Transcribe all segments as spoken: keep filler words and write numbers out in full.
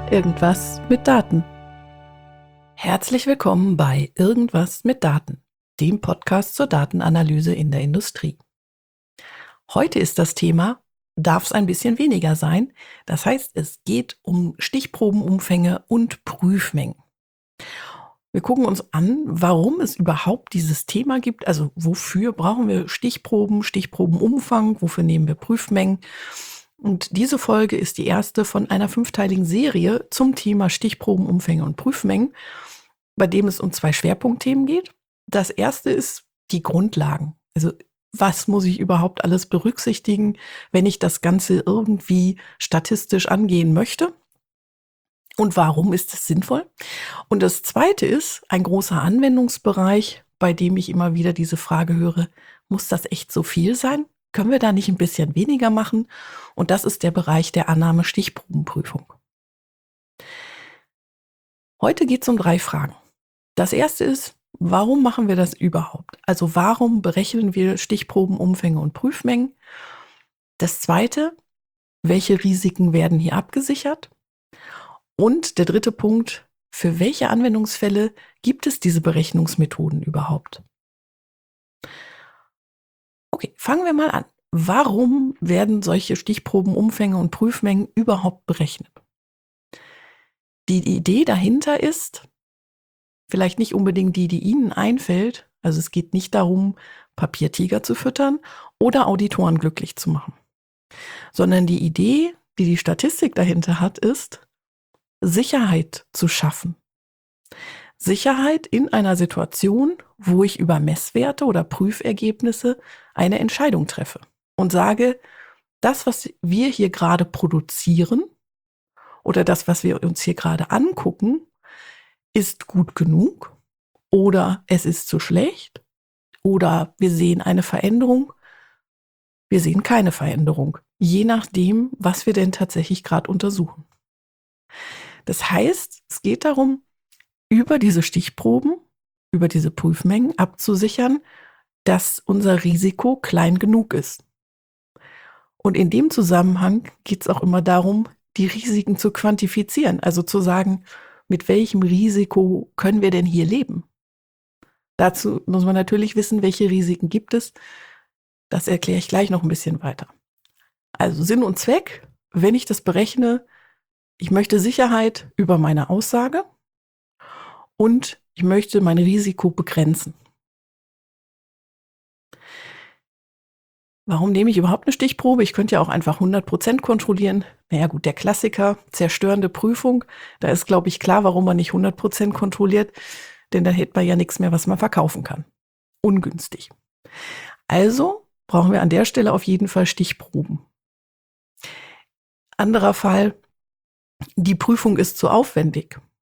Irgendwas mit Daten. Herzlich willkommen bei Irgendwas mit Daten, dem Podcast zur Datenanalyse in der Industrie. Heute ist das Thema, darf es ein bisschen weniger sein? Das heißt, es geht um Stichprobenumfänge und Prüfmengen. Wir gucken uns an, warum es überhaupt dieses Thema gibt, also wofür brauchen wir Stichproben, Stichprobenumfang, wofür nehmen wir Prüfmengen? Und diese Folge ist die erste von einer fünfteiligen Serie zum Thema Stichprobenumfänge und Prüfmengen, bei dem es um zwei Schwerpunktthemen geht. Das erste ist die Grundlagen. Also was muss ich überhaupt alles berücksichtigen, wenn ich das Ganze irgendwie statistisch angehen möchte? Und warum ist es sinnvoll? Und das zweite ist ein großer Anwendungsbereich, bei dem ich immer wieder diese Frage höre, muss das echt so viel sein? Können wir da nicht ein bisschen weniger machen? Und das ist der Bereich der Annahme-Stichprobenprüfung. Heute geht es um drei Fragen. Das erste ist, warum machen wir das überhaupt? Also warum berechnen wir Stichprobenumfänge und Prüfmengen? Das zweite, welche Risiken werden hier abgesichert? Und der dritte Punkt, für welche Anwendungsfälle gibt es diese Berechnungsmethoden überhaupt? Okay, fangen wir mal an. Warum werden solche Stichprobenumfänge und Prüfmengen überhaupt berechnet? Die Idee dahinter ist, vielleicht nicht unbedingt die, die Ihnen einfällt, also es geht nicht darum, Papiertiger zu füttern oder Auditoren glücklich zu machen, sondern die Idee, die die Statistik dahinter hat, ist, Sicherheit zu schaffen. Sicherheit in einer Situation, wo ich über Messwerte oder Prüfergebnisse eine Entscheidung treffe und sage, das, was wir hier gerade produzieren oder das, was wir uns hier gerade angucken, ist gut genug oder es ist zu schlecht oder wir sehen eine Veränderung, wir sehen keine Veränderung, je nachdem, was wir denn tatsächlich gerade untersuchen. Das heißt, es geht darum, über diese Stichproben, über diese Prüfmengen abzusichern, dass unser Risiko klein genug ist. Und in dem Zusammenhang geht es auch immer darum, die Risiken zu quantifizieren, also zu sagen, mit welchem Risiko können wir denn hier leben? Dazu muss man natürlich wissen, welche Risiken gibt es. Das erkläre ich gleich noch ein bisschen weiter. Also Sinn und Zweck, wenn ich das berechne, ich möchte Sicherheit über meine Aussage und ich möchte mein Risiko begrenzen. Warum nehme ich überhaupt eine Stichprobe? Ich könnte ja auch einfach hundert Prozent kontrollieren. Naja gut, der Klassiker, zerstörende Prüfung, da ist, glaube ich, klar, warum man nicht hundert Prozent kontrolliert, denn dann hätte man ja nichts mehr, was man verkaufen kann. Ungünstig. Also brauchen wir an der Stelle auf jeden Fall Stichproben. Anderer Fall, die Prüfung ist zu aufwendig.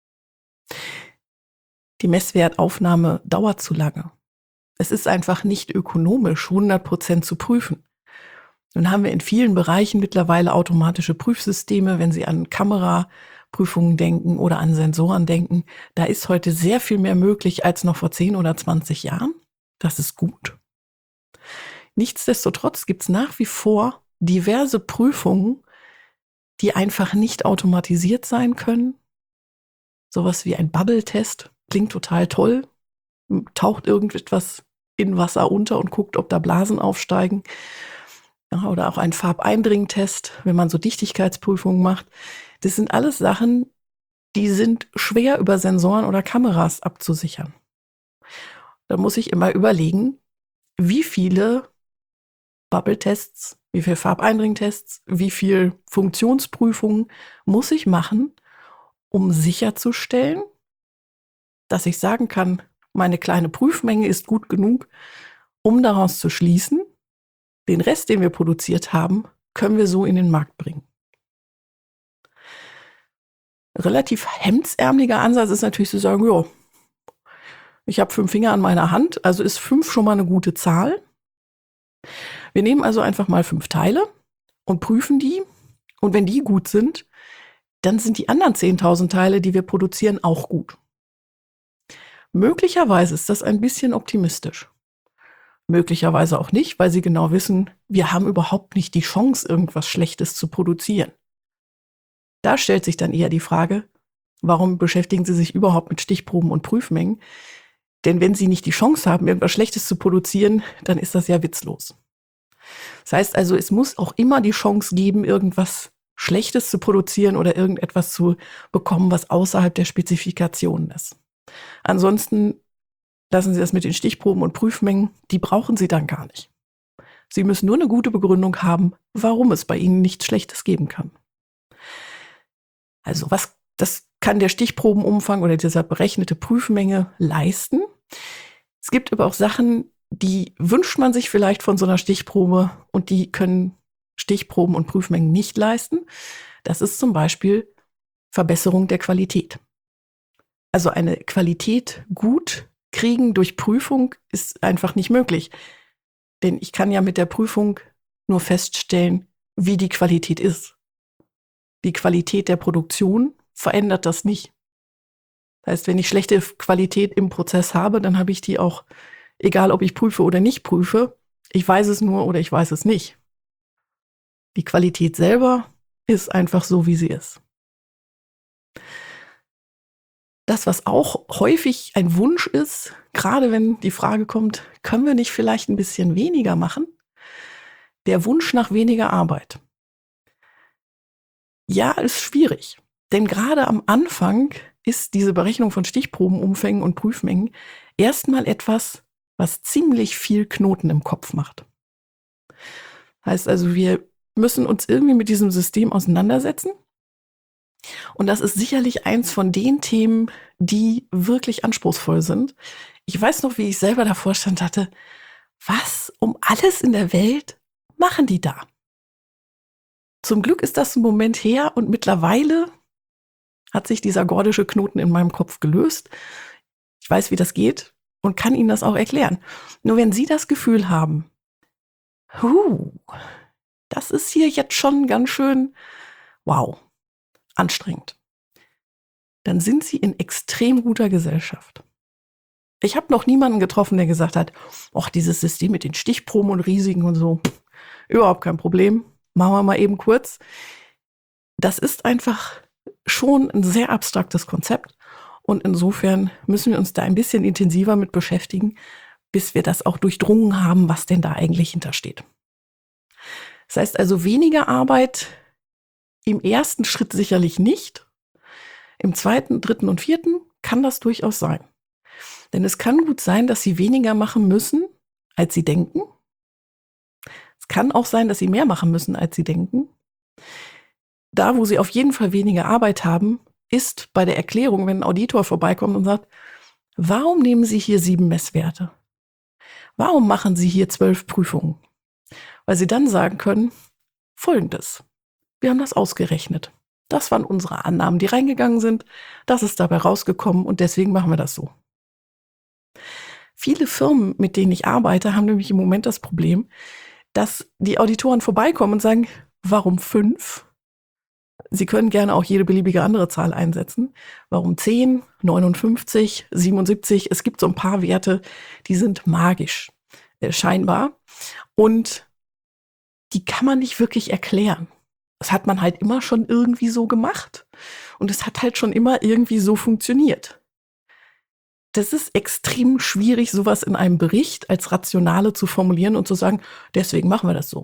Die Messwertaufnahme dauert zu lange. Es ist einfach nicht ökonomisch, hundert Prozent zu prüfen. Nun haben wir in vielen Bereichen mittlerweile automatische Prüfsysteme, wenn Sie an Kameraprüfungen denken oder an Sensoren denken. Da ist heute sehr viel mehr möglich als noch vor zehn oder zwanzig Jahren. Das ist gut. Nichtsdestotrotz gibt es nach wie vor diverse Prüfungen, die einfach nicht automatisiert sein können. Sowas wie ein Bubble-Test klingt total toll. Taucht irgendetwas in Wasser unter und guckt, ob da Blasen aufsteigen. Ja, oder auch ein Farbeindringtest, wenn man so Dichtigkeitsprüfungen macht. Das sind alles Sachen, die sind schwer über Sensoren oder Kameras abzusichern. Da muss ich immer überlegen, wie viele Bubble-Tests, wie viele Farbeindringtests, wie viele Funktionsprüfungen muss ich machen, um sicherzustellen, dass ich sagen kann, meine kleine Prüfmenge ist gut genug, um daraus zu schließen, den Rest, den wir produziert haben, können wir so in den Markt bringen. Relativ hemdsärmeliger Ansatz ist natürlich zu sagen, ja, ich habe fünf Finger an meiner Hand, also ist fünf schon mal eine gute Zahl. Wir nehmen also einfach mal fünf Teile und prüfen die. Und wenn die gut sind, dann sind die anderen zehntausend Teile, die wir produzieren, auch gut. Möglicherweise ist das ein bisschen optimistisch. Möglicherweise auch nicht, weil sie genau wissen, wir haben überhaupt nicht die Chance, irgendwas Schlechtes zu produzieren. Da stellt sich dann eher die Frage, warum beschäftigen Sie sich überhaupt mit Stichproben und Prüfmengen? Denn wenn Sie nicht die Chance haben, irgendwas Schlechtes zu produzieren, dann ist das ja witzlos. Das heißt also, es muss auch immer die Chance geben, irgendwas Schlechtes zu produzieren oder irgendetwas zu bekommen, was außerhalb der Spezifikationen ist. Ansonsten lassen Sie das mit den Stichproben und Prüfmengen, die brauchen Sie dann gar nicht. Sie müssen nur eine gute Begründung haben, warum es bei Ihnen nichts Schlechtes geben kann. Also was, das kann der Stichprobenumfang oder dieser berechnete Prüfmenge leisten. Es gibt aber auch Sachen, die wünscht man sich vielleicht von so einer Stichprobe und die können Stichproben und Prüfmengen nicht leisten. Das ist zum Beispiel Verbesserung der Qualität. Also eine Qualität gut kriegen durch Prüfung ist einfach nicht möglich. Denn ich kann ja mit der Prüfung nur feststellen, wie die Qualität ist. Die Qualität der Produktion verändert das nicht. Das heißt, wenn ich schlechte Qualität im Prozess habe, dann habe ich die auch, egal ob ich prüfe oder nicht prüfe. Ich weiß es nur oder ich weiß es nicht. Die Qualität selber ist einfach so, wie sie ist. Das, was auch häufig ein Wunsch ist, gerade wenn die Frage kommt, können wir nicht vielleicht ein bisschen weniger machen? Der Wunsch nach weniger Arbeit. Ja, ist schwierig. Denn gerade am Anfang ist diese Berechnung von Stichprobenumfängen und Prüfmengen erstmal etwas, was ziemlich viel Knoten im Kopf macht. Heißt also, wir müssen uns irgendwie mit diesem System auseinandersetzen. Und das ist sicherlich eins von den Themen, die wirklich anspruchsvoll sind. Ich weiß noch, wie ich selber davor stand, hatte, was um alles in der Welt machen die da? Zum Glück ist das ein Moment her und mittlerweile hat sich dieser gordische Knoten in meinem Kopf gelöst. Ich weiß, wie das geht und kann Ihnen das auch erklären. Nur wenn Sie das Gefühl haben, huh, das ist hier jetzt schon ganz schön, wow, anstrengend, dann sind Sie in extrem guter Gesellschaft. Ich habe noch niemanden getroffen, der gesagt hat, ach, dieses System mit den Stichproben und Risiken und so, pff, überhaupt kein Problem, machen wir mal eben kurz. Das ist einfach schon ein sehr abstraktes Konzept und insofern müssen wir uns da ein bisschen intensiver mit beschäftigen, bis wir das auch durchdrungen haben, was denn da eigentlich hintersteht. Das heißt also weniger Arbeit im ersten Schritt sicherlich nicht. Im zweiten, dritten und vierten kann das durchaus sein. Denn es kann gut sein, dass Sie weniger machen müssen, als Sie denken. Es kann auch sein, dass Sie mehr machen müssen, als Sie denken. Da, wo Sie auf jeden Fall weniger Arbeit haben, ist bei der Erklärung, wenn ein Auditor vorbeikommt und sagt, warum nehmen Sie hier sieben Messwerte? Warum machen Sie hier zwölf Prüfungen? Weil Sie dann sagen können, Folgendes. Wir haben das ausgerechnet. Das waren unsere Annahmen, die reingegangen sind. Das ist dabei rausgekommen und deswegen machen wir das so. Viele Firmen, mit denen ich arbeite, haben nämlich im Moment das Problem, dass die Auditoren vorbeikommen und sagen, warum fünf? Sie können gerne auch jede beliebige andere Zahl einsetzen. Warum zehn, neunundfünfzig, siebenundsiebzig? Es gibt so ein paar Werte, die sind magisch, äh, scheinbar. Und die kann man nicht wirklich erklären. Das hat man halt immer schon irgendwie so gemacht. Und es hat halt schon immer irgendwie so funktioniert. Das ist extrem schwierig, sowas in einem Bericht als Rationale zu formulieren und zu sagen, deswegen machen wir das so.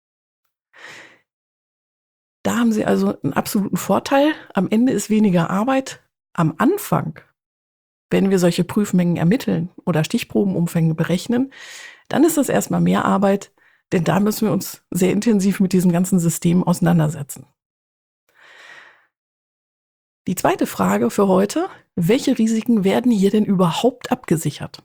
Da haben Sie also einen absoluten Vorteil. Am Ende ist weniger Arbeit. Am Anfang, wenn wir solche Prüfmengen ermitteln oder Stichprobenumfänge berechnen, dann ist das erstmal mehr Arbeit, denn da müssen wir uns sehr intensiv mit diesem ganzen System auseinandersetzen. Die zweite Frage für heute, welche Risiken werden hier denn überhaupt abgesichert?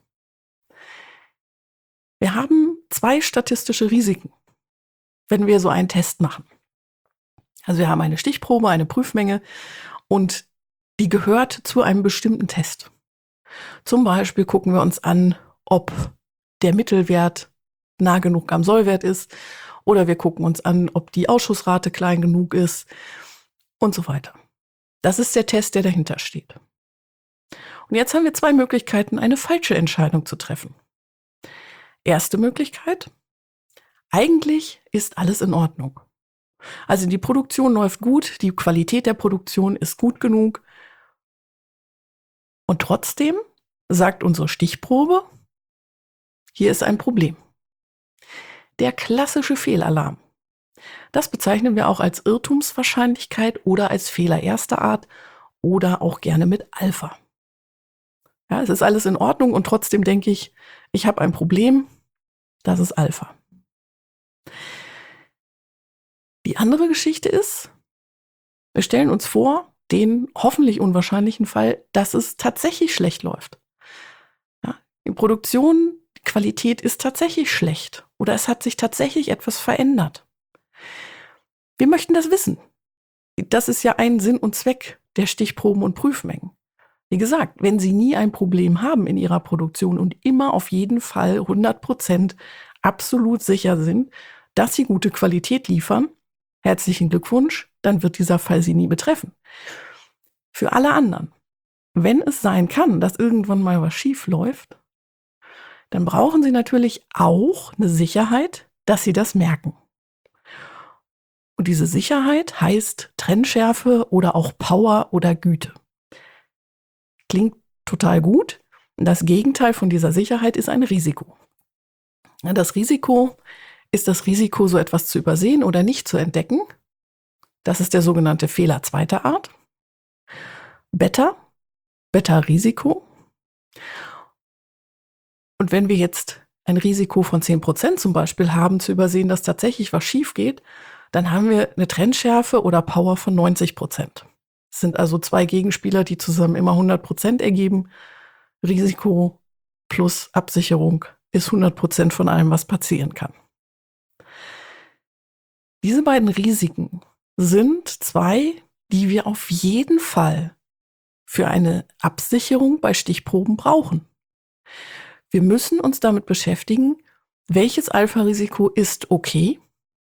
Wir haben zwei statistische Risiken, wenn wir so einen Test machen. Also wir haben eine Stichprobe, eine Prüfmenge und die gehört zu einem bestimmten Test. Zum Beispiel gucken wir uns an, ob der Mittelwert nah genug am Sollwert ist oder wir gucken uns an, ob die Ausschussrate klein genug ist und so weiter. Das ist der Test, der dahinter steht. Und jetzt haben wir zwei Möglichkeiten, eine falsche Entscheidung zu treffen. Erste Möglichkeit, eigentlich ist alles in Ordnung. Also die Produktion läuft gut, die Qualität der Produktion ist gut genug. Und trotzdem sagt unsere Stichprobe, hier ist ein Problem. Der klassische Fehlalarm. Das bezeichnen wir auch als Irrtumswahrscheinlichkeit oder als Fehler erster Art oder auch gerne mit Alpha. Ja, es ist alles in Ordnung und trotzdem denke ich, ich habe ein Problem, das ist Alpha. Die andere Geschichte ist, wir stellen uns vor, den hoffentlich unwahrscheinlichen Fall, dass es tatsächlich schlecht läuft. Ja, die Produktion, die Qualität ist tatsächlich schlecht oder es hat sich tatsächlich etwas verändert. Wir möchten das wissen. Das ist ja ein Sinn und Zweck der Stichproben und Prüfmengen. Wie gesagt, wenn Sie nie ein Problem haben in Ihrer Produktion und immer auf jeden Fall hundert Prozent absolut sicher sind, dass Sie gute Qualität liefern, herzlichen Glückwunsch, dann wird dieser Fall Sie nie betreffen. Für alle anderen, wenn es sein kann, dass irgendwann mal was schief läuft, dann brauchen Sie natürlich auch eine Sicherheit, dass Sie das merken. Und diese Sicherheit heißt Trennschärfe oder auch Power oder Güte. Klingt total gut. Das Gegenteil von dieser Sicherheit ist ein Risiko. Das Risiko ist das Risiko, so etwas zu übersehen oder nicht zu entdecken. Das ist der sogenannte Fehler zweiter Art. Beta, Beta-Risiko. Und wenn wir jetzt ein Risiko von zehn Prozent zum Beispiel haben, zu übersehen, dass tatsächlich was schief geht, dann haben wir eine Trennschärfe oder Power von neunzig Prozent. Es sind also zwei Gegenspieler, die zusammen immer hundert Prozent ergeben. Risiko plus Absicherung ist hundert Prozent von allem, was passieren kann. Diese beiden Risiken sind zwei, die wir auf jeden Fall für eine Absicherung bei Stichproben brauchen. Wir müssen uns damit beschäftigen, welches Alpha-Risiko ist okay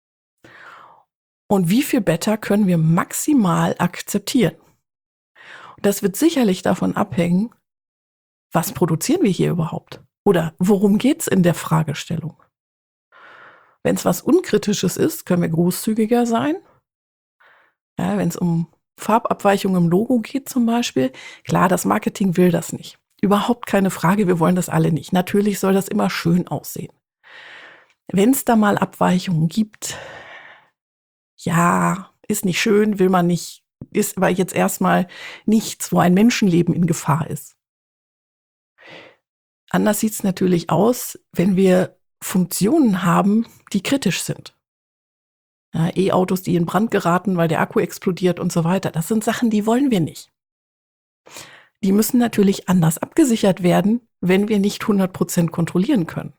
und wie viel Beta können wir maximal akzeptieren. Und das wird sicherlich davon abhängen, was produzieren wir hier überhaupt? Oder worum geht es in der Fragestellung? Wenn es was Unkritisches ist, können wir großzügiger sein. Ja, wenn es um Farbabweichungen im Logo geht zum Beispiel, klar, das Marketing will das nicht. Überhaupt keine Frage, wir wollen das alle nicht. Natürlich soll das immer schön aussehen. Wenn es da mal Abweichungen gibt, ja, ist nicht schön, will man nicht, ist aber jetzt erstmal nichts, wo ein Menschenleben in Gefahr ist. Anders sieht es natürlich aus, wenn wir Funktionen haben, die kritisch sind. Ja, E-Autos, die in Brand geraten, weil der Akku explodiert und so weiter. Das sind Sachen, die wollen wir nicht. Die müssen natürlich anders abgesichert werden, wenn wir nicht hundert Prozent kontrollieren können.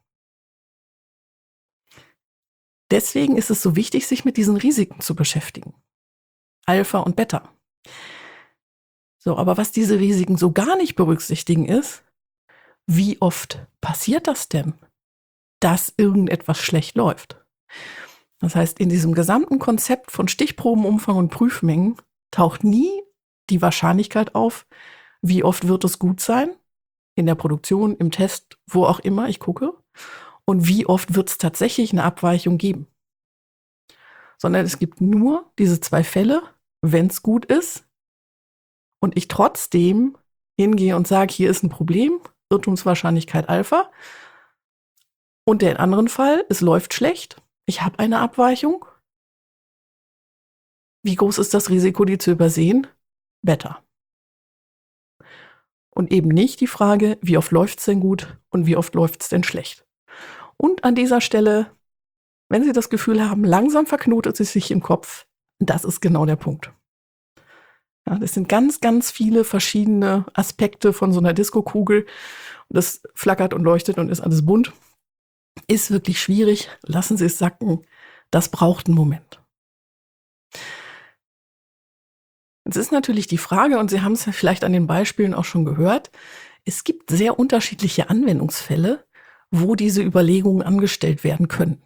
Deswegen ist es so wichtig, sich mit diesen Risiken zu beschäftigen. Alpha und Beta. So, aber was diese Risiken so gar nicht berücksichtigen ist, wie oft passiert das denn, dass irgendetwas schlecht läuft? Das heißt, in diesem gesamten Konzept von Stichprobenumfang und Prüfmengen taucht nie die Wahrscheinlichkeit auf, wie oft wird es gut sein, in der Produktion, im Test, wo auch immer ich gucke, und wie oft wird es tatsächlich eine Abweichung geben. Sondern es gibt nur diese zwei Fälle, wenn es gut ist und ich trotzdem hingehe und sage, hier ist ein Problem, Irrtumswahrscheinlichkeit Alpha, und der anderen Fall, es läuft schlecht, ich habe eine Abweichung. Wie groß ist das Risiko, die zu übersehen? Beta. Und eben nicht die Frage, wie oft läuft es denn gut und wie oft läuft es denn schlecht. Und an dieser Stelle, wenn Sie das Gefühl haben, langsam verknotet es sich im Kopf, das ist genau der Punkt. Ja, das sind ganz, ganz viele verschiedene Aspekte von so einer Diskokugel. Das flackert und leuchtet und ist alles bunt. Ist wirklich schwierig. Lassen Sie es sacken. Das braucht einen Moment. Jetzt ist natürlich die Frage, und Sie haben es ja vielleicht an den Beispielen auch schon gehört, es gibt sehr unterschiedliche Anwendungsfälle, wo diese Überlegungen angestellt werden können.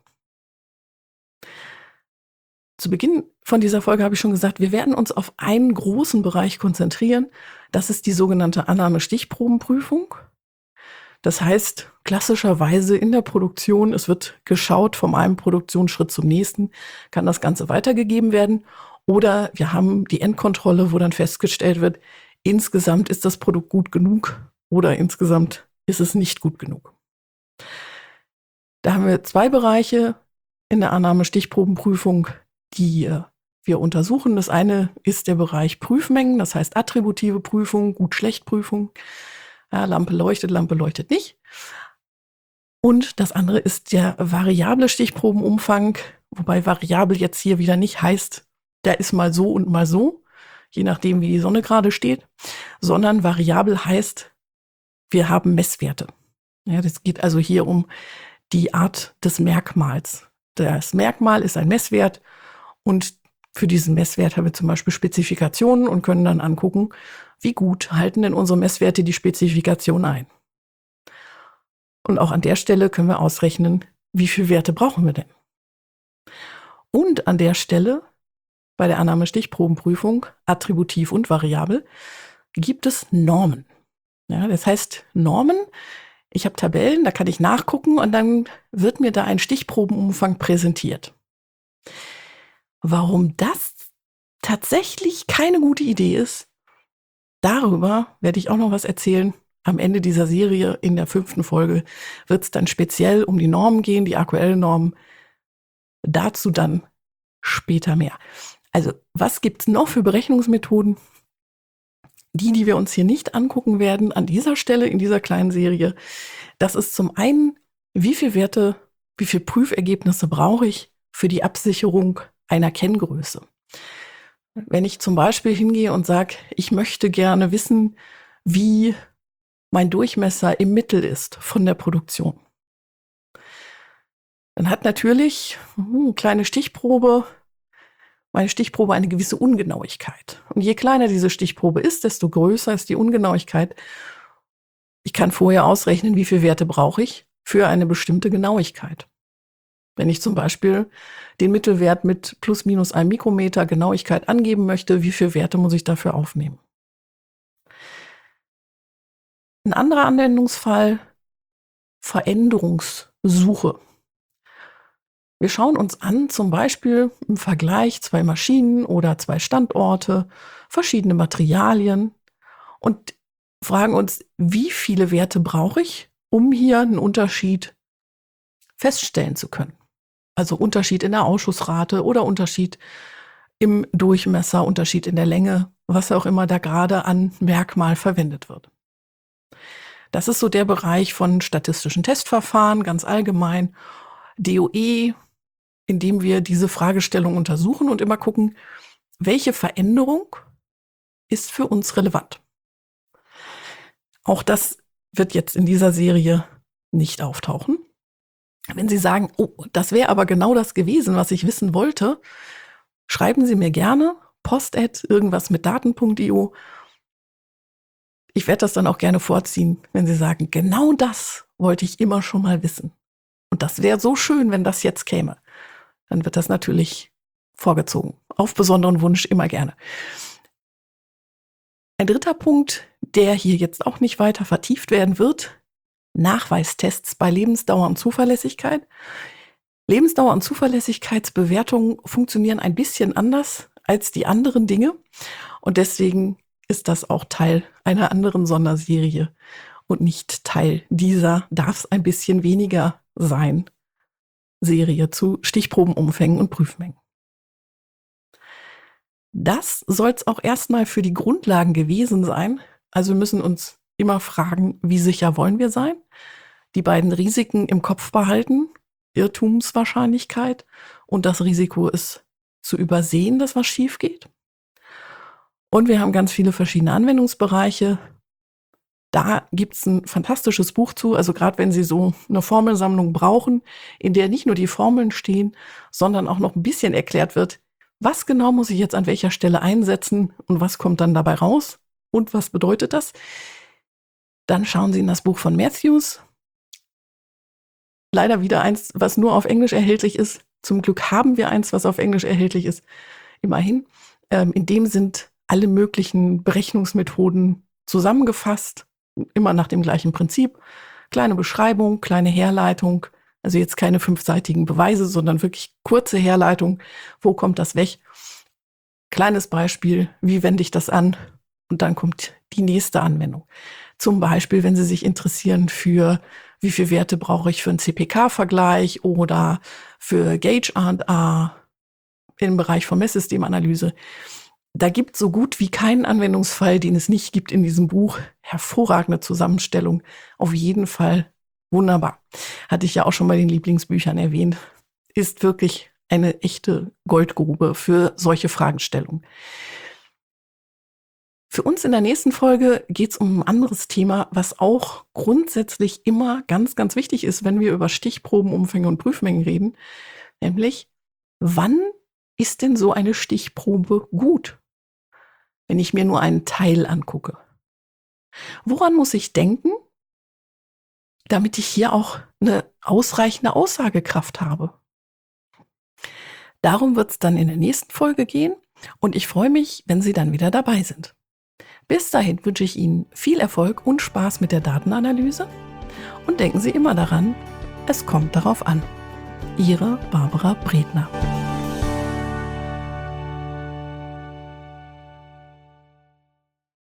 Zu Beginn von dieser Folge habe ich schon gesagt, wir werden uns auf einen großen Bereich konzentrieren. Das ist die sogenannte Annahme-Stichprobenprüfung. Das heißt, klassischerweise in der Produktion, es wird geschaut vom einem Produktionsschritt zum nächsten, kann das Ganze weitergegeben werden. Oder wir haben die Endkontrolle, wo dann festgestellt wird, insgesamt ist das Produkt gut genug oder insgesamt ist es nicht gut genug. Da haben wir zwei Bereiche in der Annahme-Stichprobenprüfung, die äh, wir untersuchen. Das eine ist der Bereich Prüfmengen, das heißt attributive Prüfung, Gut-Schlecht-Prüfung. Ja, Lampe leuchtet, Lampe leuchtet nicht. Und das andere ist der variable Stichprobenumfang, wobei variabel jetzt hier wieder nicht heißt, der ist mal so und mal so, je nachdem, wie die Sonne gerade steht, sondern variabel heißt, wir haben Messwerte. Ja, das geht also hier um die Art des Merkmals. Das Merkmal ist ein Messwert und für diesen Messwert haben wir zum Beispiel Spezifikationen und können dann angucken, wie gut halten denn unsere Messwerte die Spezifikation ein. Und auch an der Stelle können wir ausrechnen, wie viele Werte brauchen wir denn. Und an der Stelle, bei der Annahme-Stichprobenprüfung, attributiv und variabel, gibt es Normen. Ja, das heißt, Normen, ich habe Tabellen, da kann ich nachgucken und dann wird mir da ein Stichprobenumfang präsentiert. Warum das tatsächlich keine gute Idee ist, darüber werde ich auch noch was erzählen. Am Ende dieser Serie, in der fünften Folge, wird es dann speziell um die Normen gehen, die A Q L-Normen. Dazu dann später mehr. Also, was gibt es noch für Berechnungsmethoden? Die, die wir uns hier nicht angucken werden, an dieser Stelle in dieser kleinen Serie, das ist zum einen, wie viele Werte, wie viele Prüfergebnisse brauche ich für die Absicherung einer Kenngröße. Wenn ich zum Beispiel hingehe und sage, ich möchte gerne wissen, wie mein Durchmesser im Mittel ist von der Produktion, dann hat natürlich eine kleine Stichprobe, meine Stichprobe eine gewisse Ungenauigkeit. Und je kleiner diese Stichprobe ist, desto größer ist die Ungenauigkeit. Ich kann vorher ausrechnen, wie viele Werte brauche ich für eine bestimmte Genauigkeit. Wenn ich zum Beispiel den Mittelwert mit plus minus einem Mikrometer Genauigkeit angeben möchte, wie viele Werte muss ich dafür aufnehmen? Ein anderer Anwendungsfall, Veränderungssuche. Wir schauen uns an, zum Beispiel im Vergleich zwei Maschinen oder zwei Standorte, verschiedene Materialien und fragen uns, wie viele Werte brauche ich, um hier einen Unterschied feststellen zu können. Also Unterschied in der Ausschussrate oder Unterschied im Durchmesser, Unterschied in der Länge, was auch immer da gerade an Merkmal verwendet wird. Das ist so der Bereich von statistischen Testverfahren, ganz allgemein, D O E, in dem wir diese Fragestellung untersuchen und immer gucken, welche Veränderung ist für uns relevant. Auch das wird jetzt in dieser Serie nicht auftauchen. Wenn Sie sagen, oh, das wäre aber genau das gewesen, was ich wissen wollte, schreiben Sie mir gerne post at irgendwas mit daten punkt io. Ich werde das dann auch gerne vorziehen, wenn Sie sagen, genau das wollte ich immer schon mal wissen. Und das wäre so schön, wenn das jetzt käme. Dann wird das natürlich vorgezogen. Auf besonderen Wunsch immer gerne. Ein dritter Punkt, der hier jetzt auch nicht weiter vertieft werden wird, Nachweistests bei Lebensdauer und Zuverlässigkeit. Lebensdauer und Zuverlässigkeitsbewertungen funktionieren ein bisschen anders als die anderen Dinge und deswegen ist das auch Teil einer anderen Sonderserie und nicht Teil dieser, darf es ein bisschen weniger sein, Serie zu Stichprobenumfängen und Prüfmengen. Das soll es auch erstmal für die Grundlagen gewesen sein. Also wir müssen uns immer fragen, wie sicher wollen wir sein? Die beiden Risiken im Kopf behalten, Irrtumswahrscheinlichkeit und das Risiko ist zu übersehen, dass was schief geht. Und wir haben ganz viele verschiedene Anwendungsbereiche. Da gibt es ein fantastisches Buch zu, also gerade wenn Sie so eine Formelsammlung brauchen, in der nicht nur die Formeln stehen, sondern auch noch ein bisschen erklärt wird, was genau muss ich jetzt an welcher Stelle einsetzen und was kommt dann dabei raus und was bedeutet das? Dann schauen Sie in das Buch von Matthews. Leider wieder eins, was nur auf Englisch erhältlich ist. Zum Glück haben wir eins, was auf Englisch erhältlich ist. Immerhin. Ähm, in dem sind alle möglichen Berechnungsmethoden zusammengefasst. Immer nach dem gleichen Prinzip. kleine Beschreibung, kleine Herleitung, also jetzt keine fünfseitigen Beweise, sondern wirklich kurze Herleitung. Wo kommt das weg? Kleines Beispiel, wie wende ich das an? Und dann kommt die nächste Anwendung. Zum Beispiel, wenn Sie sich interessieren für, wie viele Werte brauche ich für einen C P K-Vergleich oder für Gauge A und A im Bereich von Messsystemanalyse. Da gibt es so gut wie keinen Anwendungsfall, den es nicht gibt in diesem Buch. Hervorragende Zusammenstellung. Auf jeden Fall wunderbar. Hatte ich ja auch schon bei den Lieblingsbüchern erwähnt. Ist wirklich eine echte Goldgrube für solche Fragestellungen. Für uns in der nächsten Folge geht es um ein anderes Thema, was auch grundsätzlich immer ganz, ganz wichtig ist, wenn wir über Stichproben, Umfänge und Prüfmengen reden. Nämlich, wann ist denn so eine Stichprobe gut, wenn ich mir nur einen Teil angucke? Woran muss ich denken, damit ich hier auch eine ausreichende Aussagekraft habe? Darum wird es dann in der nächsten Folge gehen und ich freue mich, wenn Sie dann wieder dabei sind. Bis dahin wünsche ich Ihnen viel Erfolg und Spaß mit der Datenanalyse und denken Sie immer daran, es kommt darauf an. Ihre Barbara Bredner.